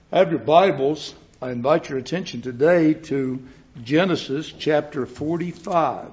Have your Bibles. I invite your attention today to Genesis chapter 45.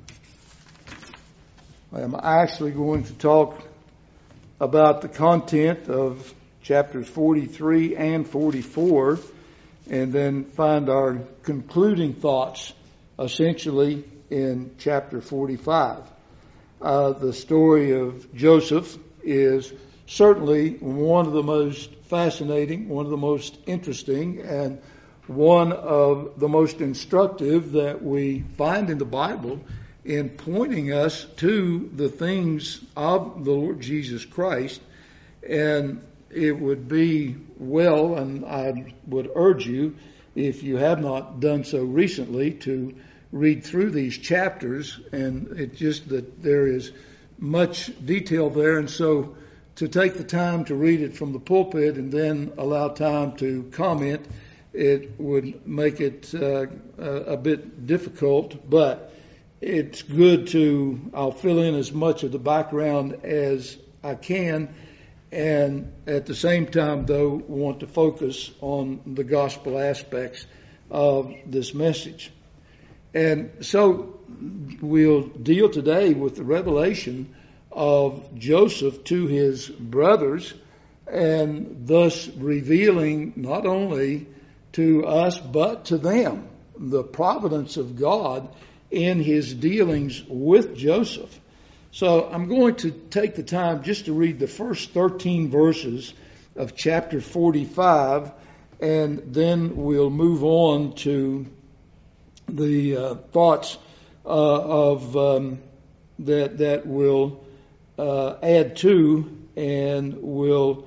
I am actually going to talk about the content of chapters 43 and 44 and then find our concluding thoughts essentially in chapter 45. The story of Joseph is certainly one of the most fascinating, one of the most interesting, and one of the most instructive that we find in the Bible in pointing us to the things of the Lord Jesus Christ. And it would be well, and I would urge you, if you have not done so recently, to read through these chapters. And it's just that there is much detail there, and so to take the time to read it from the pulpit and then allow time to comment, it would make it a bit difficult, but it's good to, I'll fill in as much of the background as I can, and at the same time, though, want to focus on the gospel aspects of this message. And so we'll deal today with the revelation of Joseph to his brothers, and thus revealing not only to us but to them the providence of God in his dealings with Joseph. So I'm going to take the time just to read the first 13 verses of chapter 45, and then we'll move on to the thoughts that will add to and will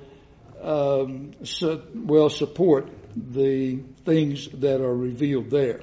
support the things that are revealed there.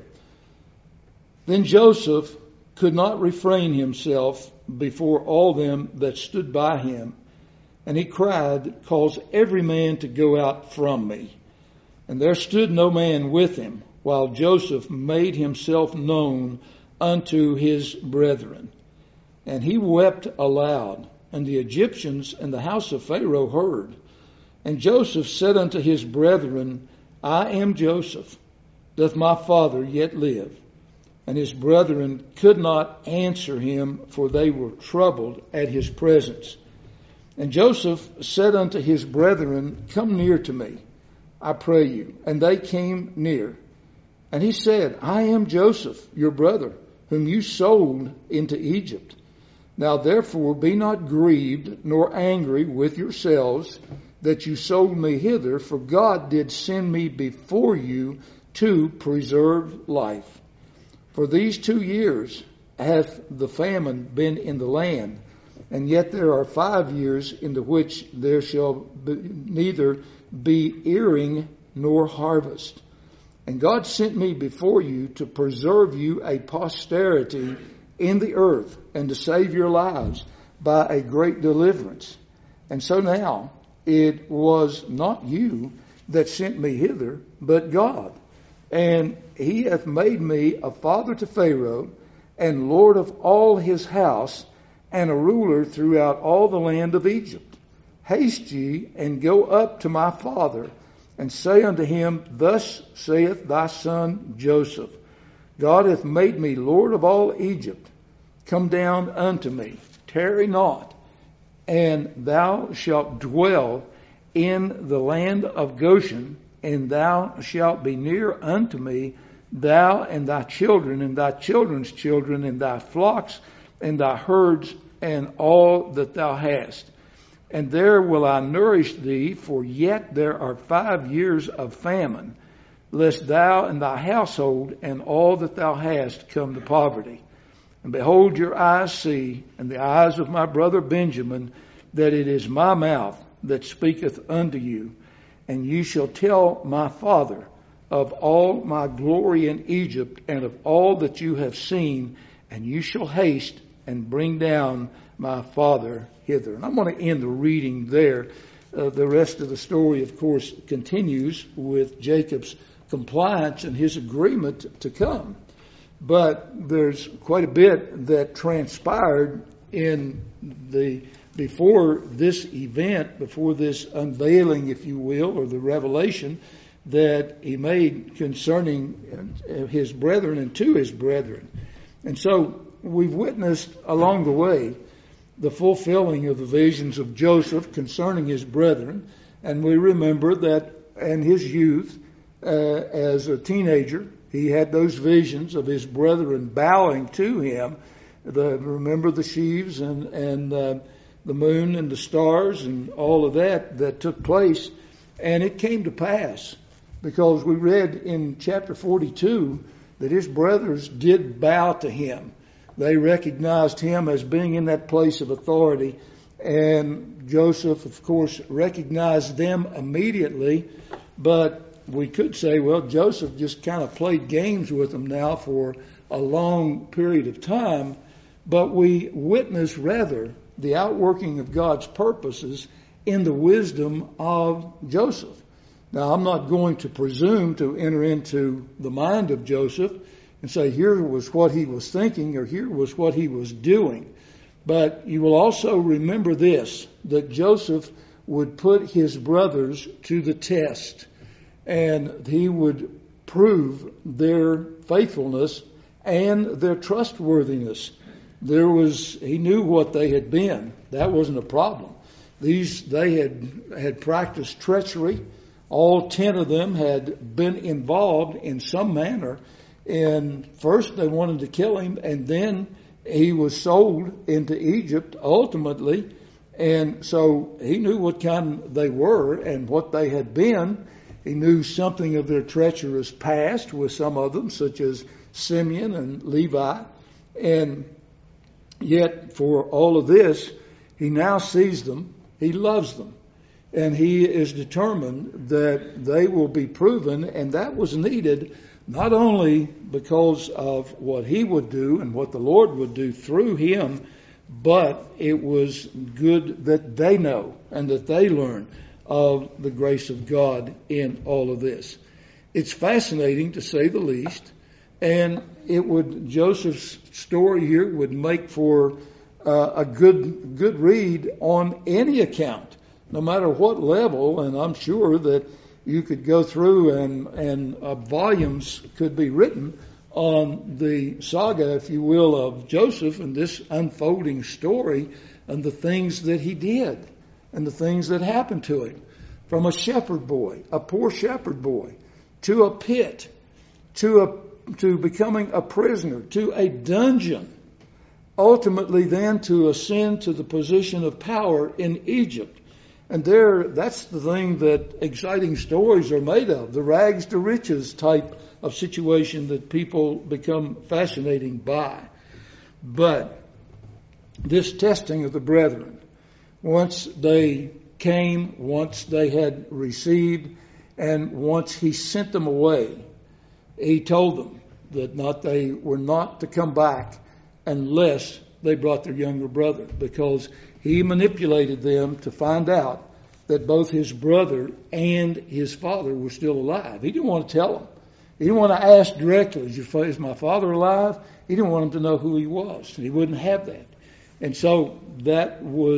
Then Joseph could not refrain himself before all them that stood by him, and he cried, "Cause every man to go out from me." And there stood no man with him, while Joseph made himself known unto his brethren. And he wept aloud, and the Egyptians and the house of Pharaoh heard. And Joseph said unto his brethren, I am Joseph. Doth my father yet live? And his brethren could not answer him, for they were troubled at his presence. And Joseph said unto his brethren, Come near to me, I pray you. And they came near. And he said, I am Joseph, your brother, whom you sold into Egypt. Now therefore be not grieved nor angry with yourselves that you sold me hither, for God did send me before you to preserve life. For these 2 years hath the famine been in the land, and yet there are 5 years in the which there shall neither be earing nor harvest. And God sent me before you to preserve you a posterity in the earth, and to save your lives by a great deliverance. And so now it was not you that sent me hither, but God. And he hath made me a father to Pharaoh, and lord of all his house, and a ruler throughout all the land of Egypt. Haste ye, and go up to my father, and say unto him, Thus saith thy son Joseph, God hath made me Lord of all Egypt. Come down unto me, tarry not, and thou shalt dwell in the land of Goshen, and thou shalt be near unto me, thou and thy children, and thy children's children, and thy flocks, and thy herds, and all that thou hast. And there will I nourish thee, for yet there are 5 years of famine, lest thou and thy household and all that thou hast come to poverty. And behold, your eyes see, and the eyes of my brother Benjamin, that it is my mouth that speaketh unto you. And you shall tell my father of all my glory in Egypt, and of all that you have seen, and you shall haste and bring down my father hither. And I'm going to end the reading there. The rest of the story, of course, continues with Jacob's compliance and his agreement to come. But there's quite a bit that transpired before this event, before this unveiling, if you will, or the revelation that he made concerning his brethren and to his brethren. And so we've witnessed along the way the fulfilling of the visions of Joseph concerning his brethren. And we remember that in his youth, as a teenager, he had those visions of his brethren bowing to him. Remember the sheaves and the moon and the stars and all of that took place. And it came to pass because we read in chapter 42 that his brothers did bow to him. They recognized him as being in that place of authority. And Joseph, of course, recognized them immediately. But we could say, well, Joseph just kind of played games with them now for a long period of time. But we witness rather the outworking of God's purposes in the wisdom of Joseph. Now, I'm not going to presume to enter into the mind of Joseph and say here was what he was thinking or here was what he was doing. But you will also remember this, that Joseph would put his brothers to the test, and he would prove their faithfulness and their trustworthiness. He knew what they had been. That wasn't a problem. They had practiced treachery. All 10 of them had been involved in some manner. And first they wanted to kill him, and then he was sold into Egypt ultimately. And so he knew what kind they were and what they had been. He knew something of their treacherous past with some of them, such as Simeon and Levi. And yet for all of this, he now sees them. He loves them. And he is determined that they will be proven. And that was needed not only because of what he would do and what the Lord would do through him, but it was good that they know and that they learn of the grace of God in all of this. It's fascinating to say the least. And Joseph's story here would make for a good read on any account, no matter what level. And I'm sure that you could go through and volumes could be written on the saga, if you will, of Joseph and this unfolding story and the things that he did and the things that happened to him. From a shepherd boy, a poor shepherd boy, to a pit, to becoming a prisoner, to a dungeon, ultimately then to ascend to the position of power in Egypt. And that's the thing that exciting stories are made of, the rags to riches type of situation that people become fascinating by. But this testing of the brethren, once they came, once they had received, and once he sent them away, he told them that they were not to come back unless they brought their younger brother, because he manipulated them to find out that both his brother and his father were still alive. He didn't want to tell them. He didn't want to ask directly, is my father alive? He didn't want them to know who he was. And he wouldn't have that. And so they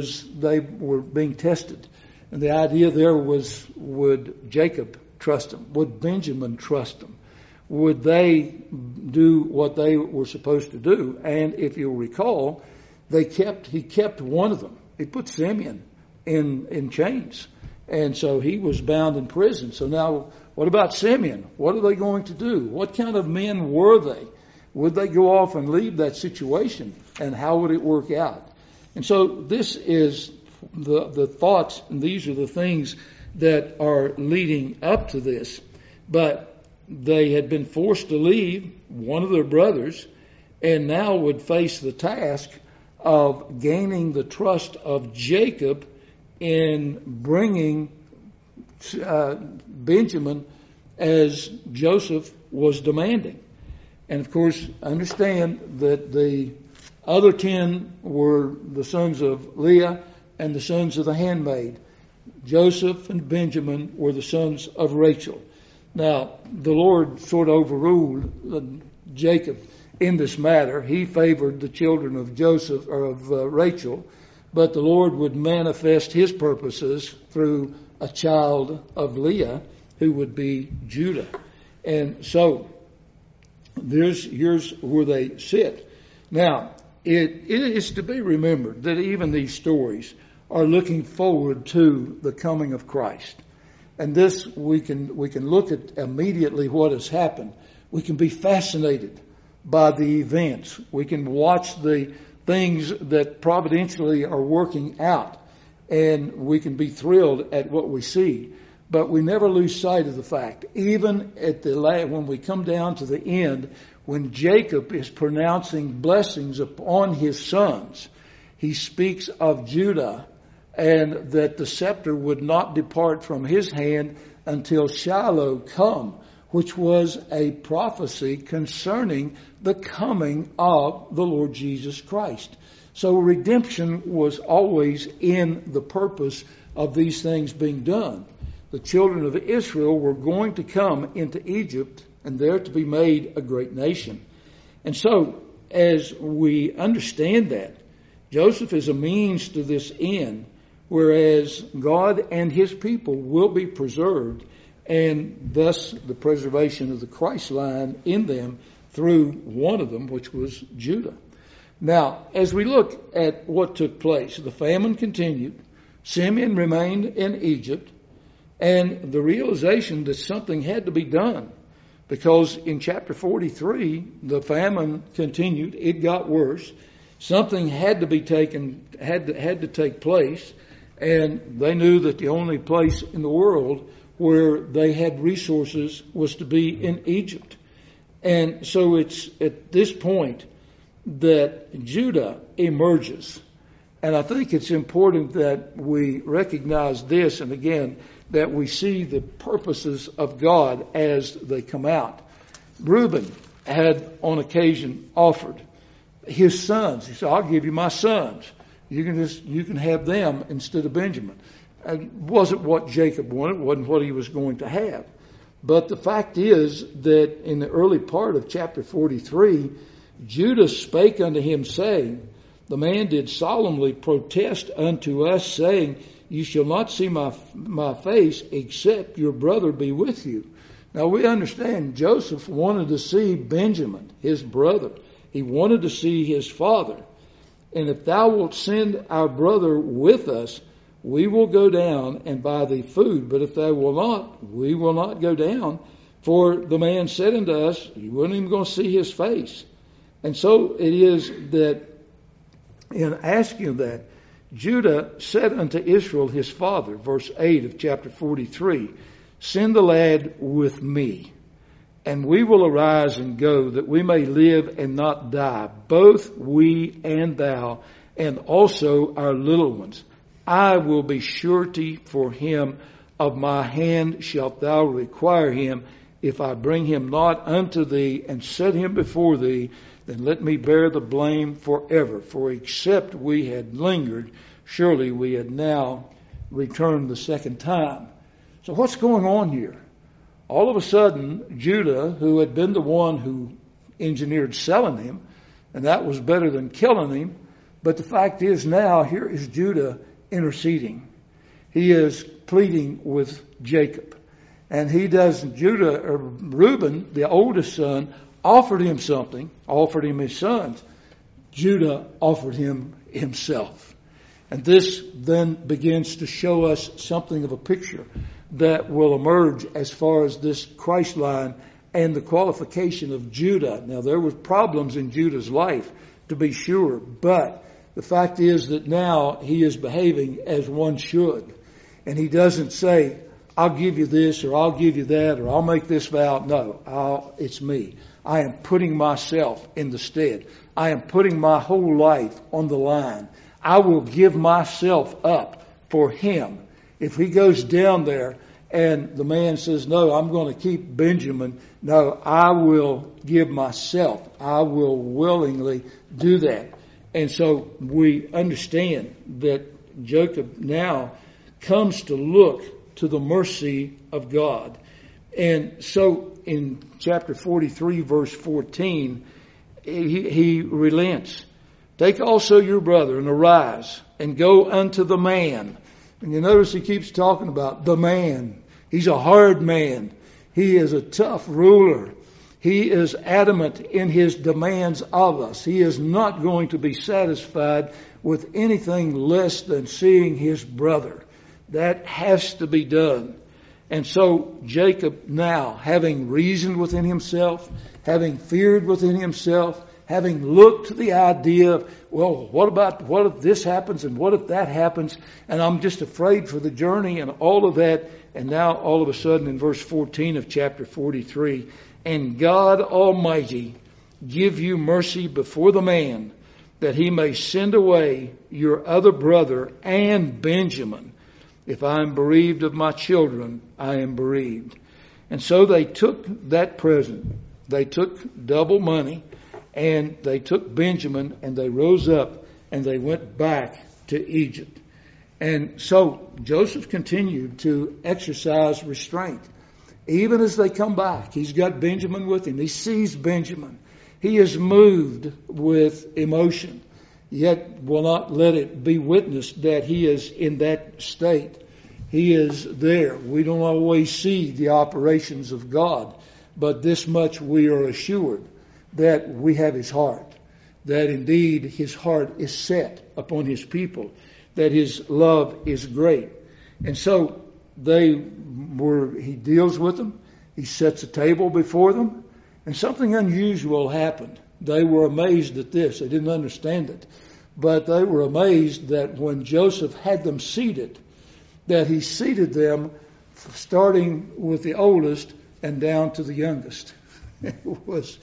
were being tested. And the idea there was, would Jacob trust them? Would Benjamin trust them? Would they do what they were supposed to do? And if you'll recall, he kept one of them. He put Simeon in chains. And so he was bound in prison. So now, what about Simeon? What are they going to do? What kind of men were they? Would they go off and leave that situation? And how would it work out? And so this is the thoughts, and these are the things that are leading up to this. But they had been forced to leave one of their brothers and now would face the task of gaining the trust of Jacob in bringing Benjamin as Joseph was demanding. And of course, understand that the other 10 were the sons of Leah and the sons of the handmaid. Joseph and Benjamin were the sons of Rachel. Now, the Lord sort of overruled Jacob in this matter. He favored the children of Joseph or of Rachel, but the Lord would manifest his purposes through a child of Leah who would be Judah. And so here's where they sit. Now, it is to be remembered that even these stories are looking forward to the coming of Christ. And this, we can look at immediately what has happened. We can be fascinated by the events. We can watch the things that providentially are working out, and we can be thrilled at what we see. But we never lose sight of the fact, even at when we come down to the end, when Jacob is pronouncing blessings upon his sons, he speaks of Judah, and that the scepter would not depart from his hand until Shiloh come, which was a prophecy concerning the coming of the Lord Jesus Christ. So redemption was always in the purpose of these things being done. The children of Israel were going to come into Egypt and there to be made a great nation. And so, as we understand that, Joseph is a means to this end, whereas God and his people will be preserved, and thus the preservation of the Christ line in them through one of them, which was Judah. Now, as we look at what took place, the famine continued, Simeon remained in Egypt, and the realization that something had to be done, because in chapter 43, the famine continued, it got worse, something had to be taken, had to take place, and they knew that the only place in the world where they had resources was to be in Egypt. And so it's at this point that Judah emerges. And I think it's important that we recognize this, and again, that we see the purposes of God as they come out. Reuben had on occasion offered his sons. He said, I'll give you my sons. You can have them instead of Benjamin. It wasn't what Jacob wanted. It wasn't what he was going to have. But the fact is that in the early part of chapter 43, Judah spake unto him, saying, the man did solemnly protest unto us, saying, you shall not see my face, except your brother be with you. Now we understand Joseph wanted to see Benjamin, his brother. He wanted to see his father. And if thou wilt send our brother with us, we will go down and buy thee food. But if thou wilt not, we will not go down. For the man said unto us, you weren't even going to see his face. And so it is that in asking that, Judah said unto Israel his father, verse 8 of chapter 43, send the lad with me, and we will arise and go, that we may live and not die, both we and thou, and also our little ones. I will be surety for him. Of my hand shalt thou require him. If I bring him not unto thee and set him before thee, then let me bear the blame forever. For except we had lingered, surely we had now returned the second time. So what's going on here? All of a sudden, Judah, who had been the one who engineered selling him, and that was better than killing him, but the fact is now, here is Judah interceding. He is pleading with Jacob. And Reuben, the oldest son, offered him something, offered him his sons. Judah offered him himself. And this then begins to show us something of a picture that will emerge as far as this Christ line and the qualification of Judah. Now, there were problems in Judah's life, to be sure, but the fact is that now he is behaving as one should. And he doesn't say, I'll give you this, or I'll give you that, or I'll make this vow. No, it's me. I am putting myself in the stead. I am putting my whole life on the line. I will give myself up for him. If he goes down there and the man says, no, I'm going to keep Benjamin, no, I will give myself. I will willingly do that. And so we understand that Jacob now comes to look to the mercy of God. And so in chapter 43, verse 14, he relents. Take also your brother and arise and go unto the man. And you notice he keeps talking about the man. He's a hard man. He is a tough ruler. He is adamant in his demands of us. He is not going to be satisfied with anything less than seeing his brother. That has to be done. And so Jacob now, having reasoned within himself, having feared within himself, having looked to the idea of, well, what if this happens and what if that happens? And I'm just afraid for the journey and all of that. And now all of a sudden in verse 14 of chapter 43, and God Almighty give you mercy before the man, that he may send away your other brother and Benjamin. If I am bereaved of my children, I am bereaved. And so they took that present. They took double money, and they took Benjamin, and they rose up, and they went back to Egypt. And so Joseph continued to exercise restraint. Even as they come back, he's got Benjamin with him. He sees Benjamin. He is moved with emotion, yet will not let it be witnessed that he is in that state. He is there. We don't always see the operations of God, but this much we are assured, that we have his heart, that indeed his heart is set upon his people, that his love is great. And so he deals with them. He sets a table before them, and something unusual happened. They were amazed at this. They didn't understand it, but they were amazed that when Joseph had them seated, that he seated them starting with the oldest and down to the youngest. What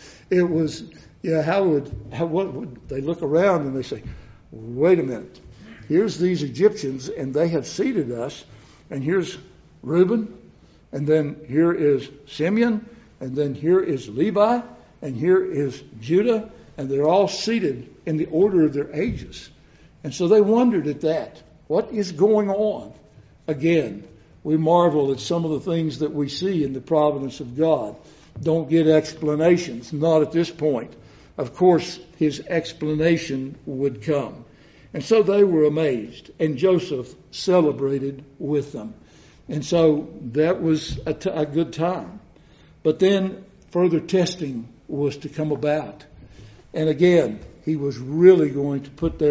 would they look around and they say, wait a minute, here's these Egyptians and they have seated us, and here's Reuben, and then here is Simeon, and then here is Levi, and here is Judah, and they're all seated in the order of their ages. And so they wondered at that. What is going on? Again, we marvel at some of the things that we see in the providence of God. Don't get explanations, not at this point. Of course, his explanation would come. And so they were amazed, and Joseph celebrated with them. And so that was a good time. But then further testing was to come about. And again, he was really going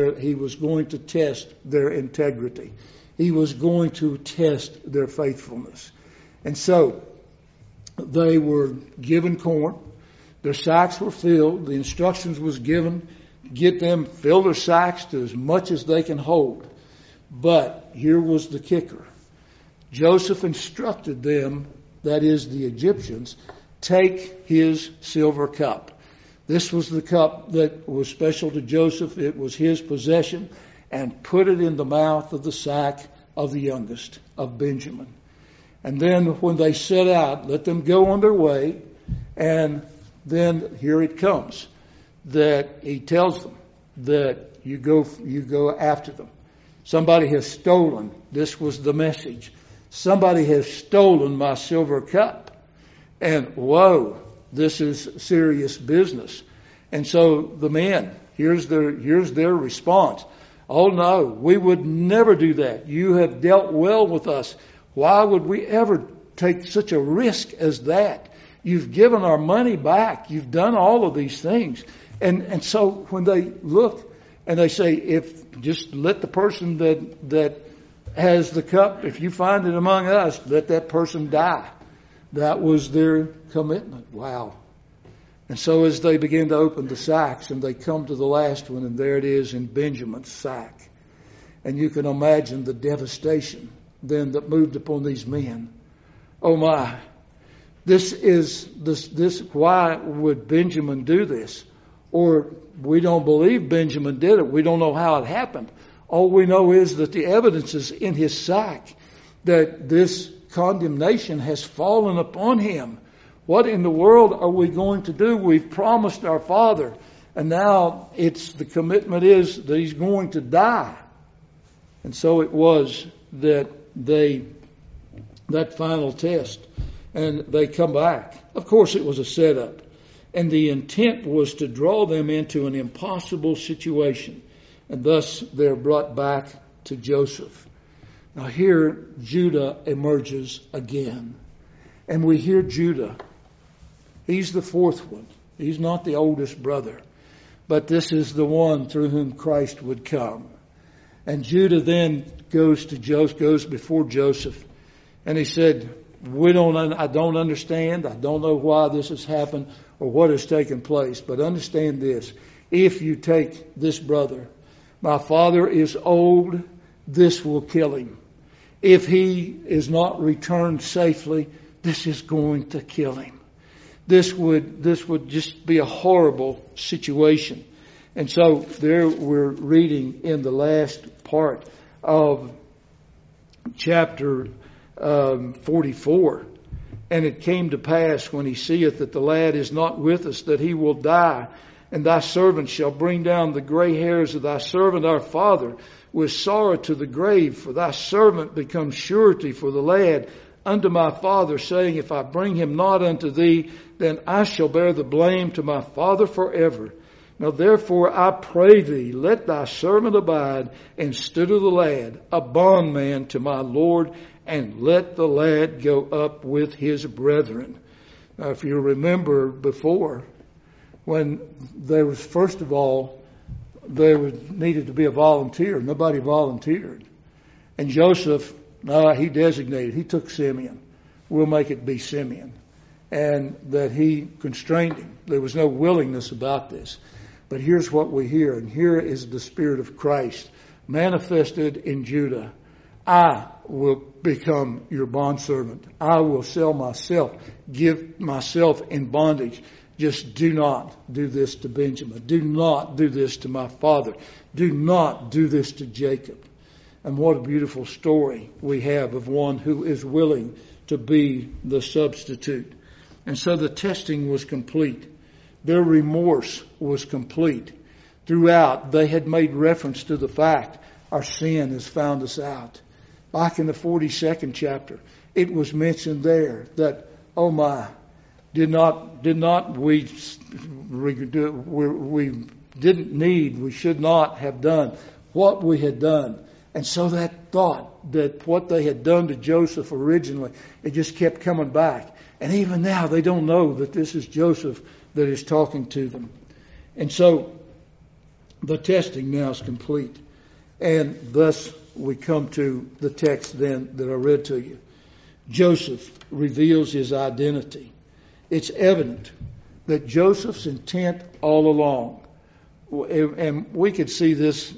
to test their integrity. He was going to test their faithfulness. And so they were given corn. Their sacks were filled. The instructions was given, get them, fill their sacks to as much as they can hold. But here was the kicker. Joseph instructed them, that is the Egyptians, take his silver cup. This was the cup that was special to Joseph. It was his possession, and put it in the mouth of the sack of the youngest, of Benjamin. And then when they set out, let them go on their way. And then here it comes, that he tells them that you go after them. Somebody has stolen. This was the message. Somebody has stolen my silver cup. And whoa, this is serious business. And so the men, here's their response. Oh no, we would never do that. You have dealt well with us. Why would we ever take such a risk as that? You've given our money back. You've done all of these things. And so when they look and they say, if just let the person that has the cup, if you find it among us, let that person die. That was their commitment. Wow. And so as they begin to open the sacks and they come to the last one, and there it is in Benjamin's sack. And you can imagine the devastation then that moved upon these men. Oh my. This why would Benjamin do this? Or we don't believe Benjamin did it. We don't know how it happened. All we know is that the evidence is in his sack, that this condemnation has fallen upon him. What in the world are we going to do? We've promised our father, and now the commitment is that he's going to die. And so it was that that final test, and they come back. Of course, it was a setup, and the intent was to draw them into an impossible situation, and thus they're brought back to Joseph. Now here Judah emerges again. And we hear Judah. He's the fourth one. He's not the oldest brother. But this is the one through whom Christ would come. And Judah then goes before Joseph. And he said, I don't understand. I don't know why this has happened or what has taken place. But understand this. If you take this brother, my father is old, this will kill him. If he is not returned safely, this is going to kill him. This would just be a horrible situation. And so there we're reading in the last part of chapter 44. And it came to pass when he seeth that the lad is not with us, that he will die. And thy servant shall bring down the gray hairs of thy servant our father with sorrow to the grave. For thy servant becomes surety for the lad unto my father, saying, if I bring him not unto thee, then I shall bear the blame to my father forever. Now therefore I pray thee, let thy servant abide instead of the lad, a bondman to my Lord, and let the lad go up with his brethren. Now if you remember before, when there was, first of all, needed to be a volunteer. Nobody volunteered. And Joseph, he designated, he took Simeon. We'll make it be Simeon. And that he constrained him. There was no willingness about this. But here's what we hear, and here is the Spirit of Christ manifested in Judah. I will become your bondservant. I will sell myself, give myself in bondage. Just do not do this to Benjamin. Do not do this to my father. Do not do this to Jacob. And what a beautiful story we have of one who is willing to be the substitute. And so the testing was complete. Their remorse was complete. Throughout, they had made reference to the fact our sin has found us out. Back in the 42nd chapter, it was mentioned there that, oh my, we should not have done what we had done. And so that thought that what they had done to Joseph originally, it just kept coming back. And even now they don't know that this is Joseph that is talking to them. And so the testing now is complete. And thus we come to the text then that I read to you. Joseph reveals his identity. It's evident that Joseph's intent all along, and we could see this,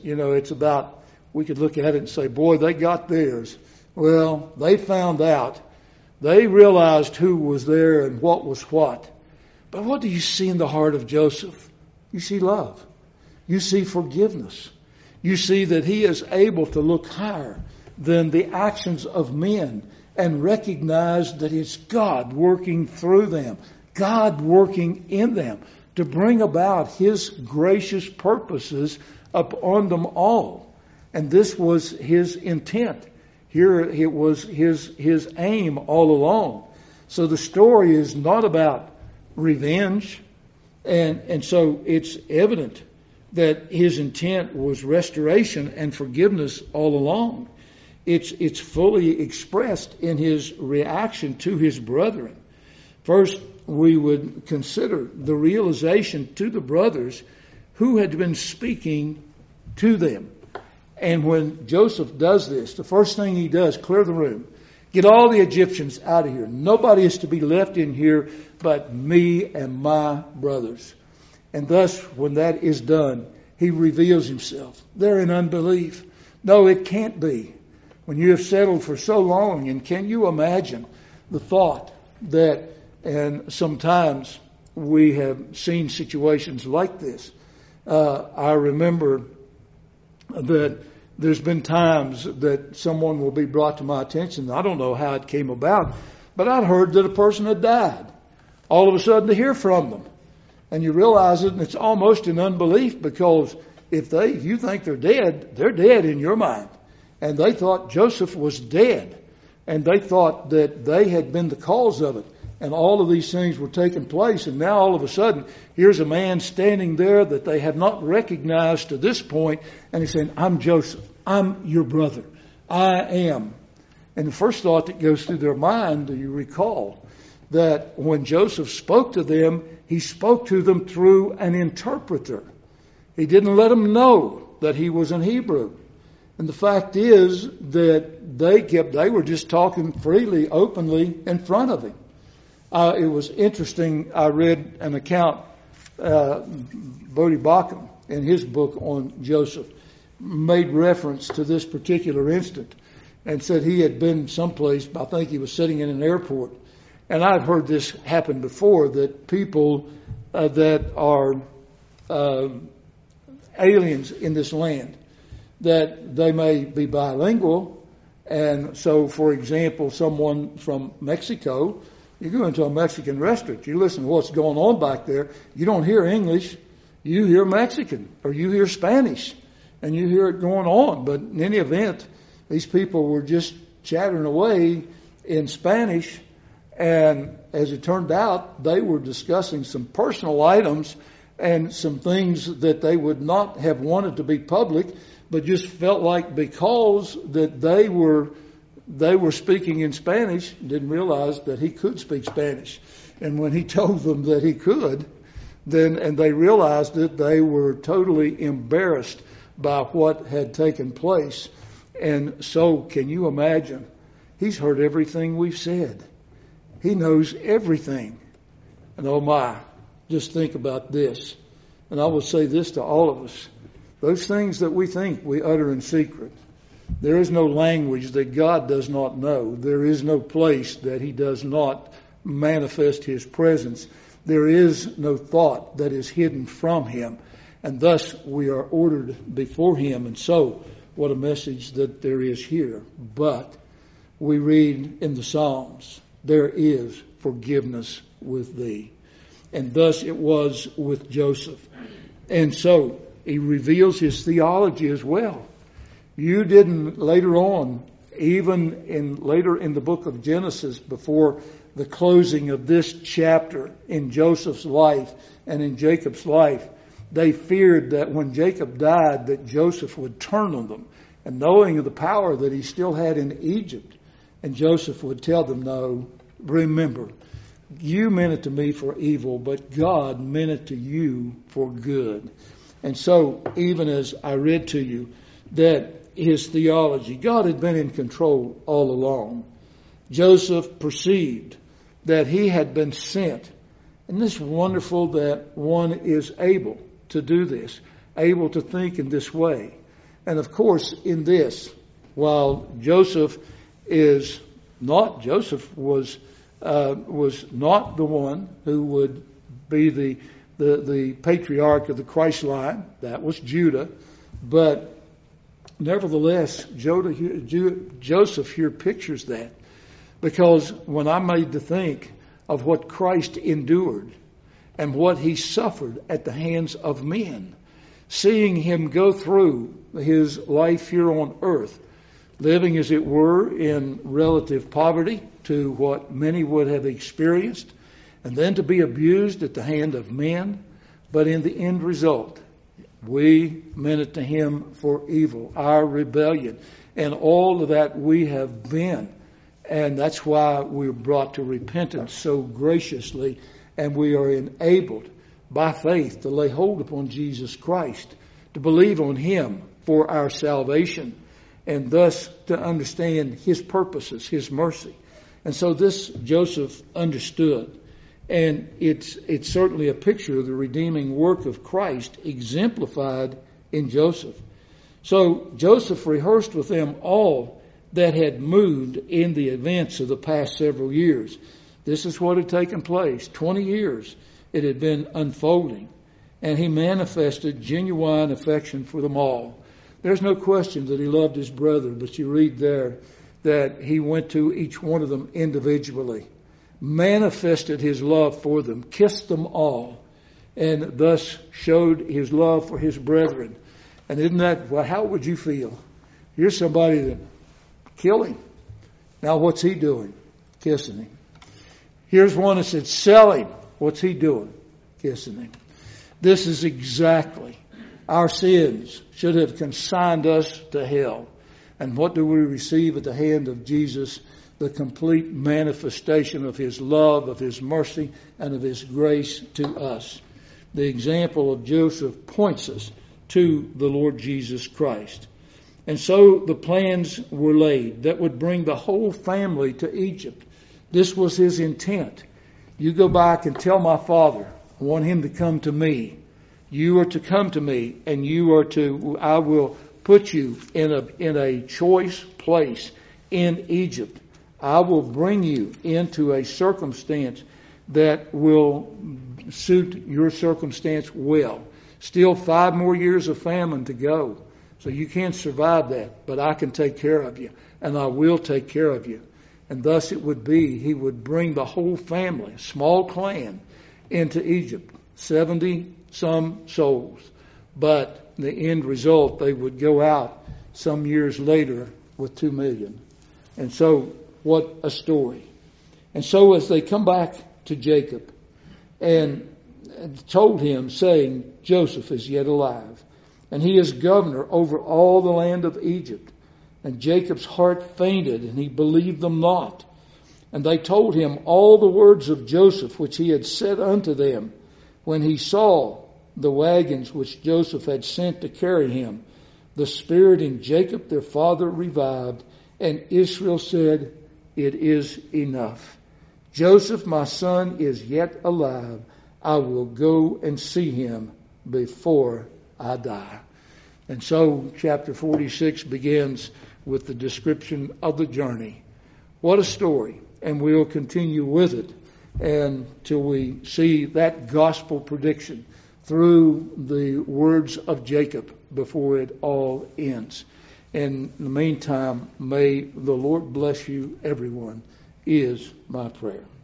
we could look at it and say, boy, they got theirs. Well, they found out. They realized who was there and what was what. But what do you see in the heart of Joseph? You see love. You see forgiveness. You see that he is able to look higher than the actions of men and recognize that it's God working through them, God working in them to bring about his gracious purposes upon them all. And this was his intent. Here it was his aim all along. So the story is not about revenge. And so it's evident that his intent was restoration and forgiveness all along. It's fully expressed in his reaction to his brethren. First, we would consider the realization to the brothers who had been speaking to them. And when Joseph does this, the first thing he does, clear the room. Get all the Egyptians out of here. Nobody is to be left in here but me and my brothers. And thus, when that is done, he reveals himself. They're in unbelief. No, it can't be. When you have settled for so long, and can you imagine the thought that, and sometimes we have seen situations like this. I remember that there's been times that someone will be brought to my attention. I don't know how it came about, but I'd heard that a person had died. All of a sudden to hear from them. And you realize it, and it's almost in unbelief, because if you think they're dead in your mind. And they thought Joseph was dead. And they thought that they had been the cause of it. And all of these things were taking place. And now all of a sudden, here's a man standing there that they have not recognized to this point. And he's saying, I'm Joseph. I'm your brother. I am. And the first thought that goes through their mind, do you recall, that when Joseph spoke to them, he spoke to them through an interpreter. He didn't let them know that he was in Hebrew. And the fact is that they were just talking freely, openly in front of him. It was interesting. I read an account, Bodie Backham, in his book on Joseph, made reference to this particular instant and said he had been someplace, I think he was sitting in an airport, and I've heard this happen before, that people that are aliens in this land, that they may be bilingual, and so, for example, someone from Mexico, you go into a Mexican restaurant, you listen to what's going on back there, you don't hear English, you hear Mexican, or you hear Spanish, and you hear it going on. But in any event, these people were just chattering away in Spanish, and as it turned out, they were discussing some personal items and some things that they would not have wanted to be public, but just felt like because that they were speaking in Spanish, didn't realize that he could speak Spanish. And when he told them that he could, and they realized it, they were totally embarrassed by what had taken place. And so, can you imagine? He's heard everything we've said. He knows everything. And oh my, just think about this. And I will say this to all of us. Those things that we think we utter in secret, there is no language that God does not know. There is no place that he does not manifest his presence. There is no thought that is hidden from him. And thus we are ordered before him. And so, what a message that there is here. But we read in the Psalms, there is forgiveness with thee. And thus it was with Joseph. And so he reveals his theology as well. You didn't later on, even later in the book of Genesis, before the closing of this chapter in Joseph's life and in Jacob's life, they feared that when Jacob died that Joseph would turn on them. And knowing of the power that he still had in Egypt, and Joseph would tell them, no, remember, you meant it to me for evil, but God meant it to you for good. And so, even as I read to you, that his theology, God had been in control all along. Joseph perceived that he had been sent. And it's wonderful that one is able to do this, able to think in this way. And of course, in this, while Joseph was not the one who would be the patriarch of the Christ line. That was Judah. But nevertheless, Joseph here pictures that. Because when I made to think of what Christ endured and what he suffered at the hands of men, seeing him go through his life here on earth, living as it were in relative poverty to what many would have experienced, and then to be abused at the hand of men, but in the end result, we meant it to him for evil, our rebellion, and all of that we have been. And that's why we're brought to repentance so graciously, and we are enabled by faith to lay hold upon Jesus Christ, to believe on him for our salvation, and thus to understand his purposes, his mercy. And so this Joseph understood. And it's certainly a picture of the redeeming work of Christ exemplified in Joseph. So Joseph rehearsed with them all that had moved in the events of the past several years. This is what had taken place. 20 years it had been unfolding. And he manifested genuine affection for them all. There's no question that he loved his brother, but you read there that he went to each one of them individually, manifested his love for them, kissed them all, and thus showed his love for his brethren. And isn't that, well, how would you feel? Here's somebody that killed him. Now what's he doing? Kissing him. Here's one that said, sell him. What's he doing? Kissing him. This is exactly, our sins should have consigned us to hell. And what do we receive at the hand of Jesus? The complete manifestation of His love, of His mercy, and of His grace to us. The example of Joseph points us to the Lord Jesus Christ. And so the plans were laid that would bring the whole family to Egypt. This was His intent. You go back and tell my father, I want him to come to me. You are to come to me, and I will put you in a choice place in Egypt. I will bring you into a circumstance that will suit your circumstance well. Still 5 more years of famine to go. So you can't survive that, but I can take care of you, and I will take care of you. And thus it would be, He would bring the whole family, small clan, into Egypt. 70 some souls. But the end result, they would go out some years later with 2 million. And so, what a story. And so as they come back to Jacob and told him, saying, Joseph is yet alive, and he is governor over all the land of Egypt. And Jacob's heart fainted, and he believed them not. And they told him all the words of Joseph, which he had said unto them, when he saw the wagons which Joseph had sent to carry him. The spirit in Jacob their father revived, and Israel said, it is enough. Joseph my son is yet alive. I will go and see him before I die. And so chapter 46 begins with the description of the journey. What a story. And we'll continue with it until we see that gospel prediction through the words of Jacob before it all ends. In the meantime, may the Lord bless you, everyone, is my prayer.